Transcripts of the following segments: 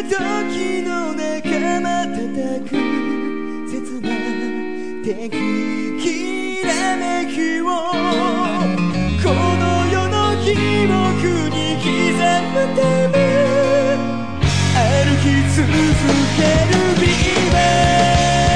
時の仲間叩く切な敵きらめきをこの世の記憶に刻むため歩き続けるビバ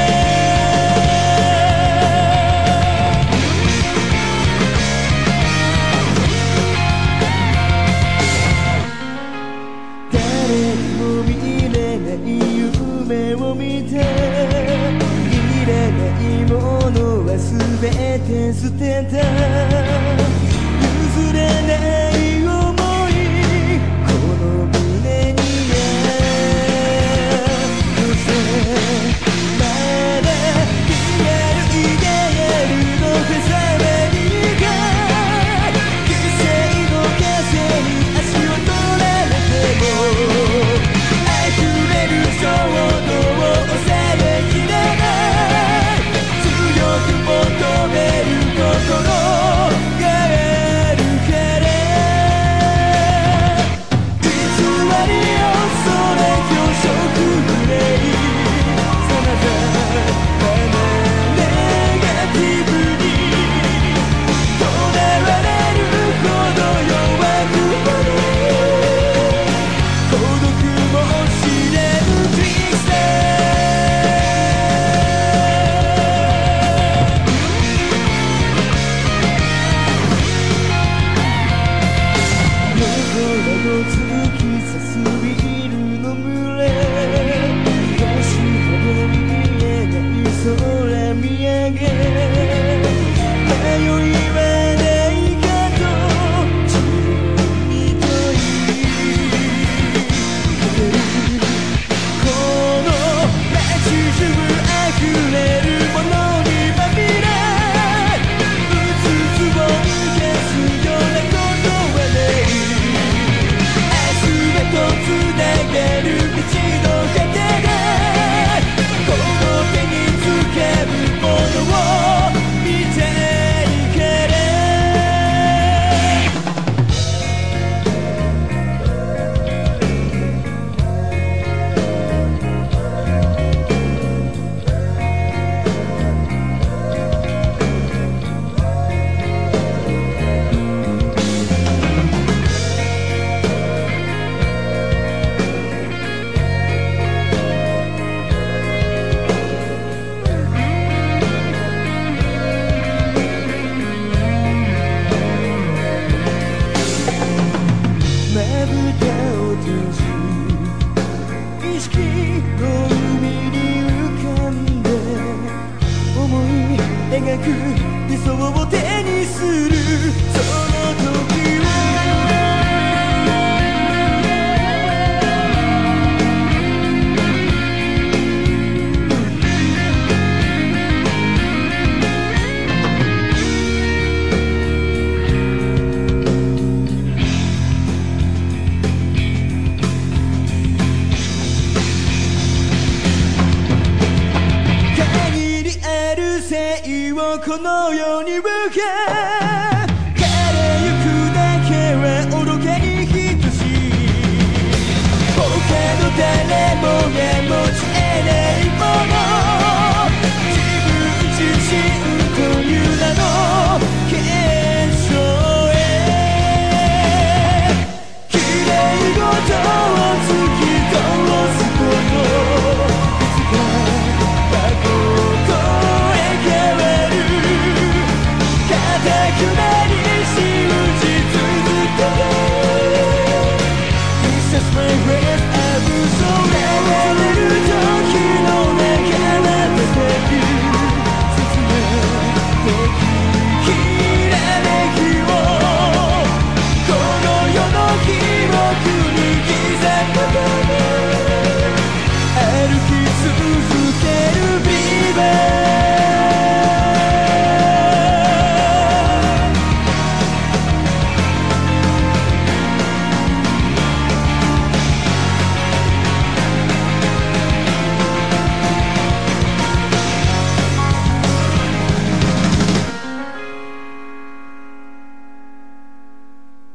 夢を見ていらないものは全て捨てた譲れない想いこの胸に寄せまだリアルイデアルの手さばりが犠牲の風に足を取られても衝動を抑えきれない強く求める心があるから偽りをそれ虚飾憂いさまざまなネガティブにとらわれるほど弱くなる孤独も知れ突き刺すビールの群れ星ほど見えない空見上げ迷いはないかと自分に問いかけるこの街中溢れるものにまみれうつつを抜けすようなことはないとつなげる道の果てでこの手につけるものを見ていける意識の海に浮かんで思い描く理想を手にするその時をこの世には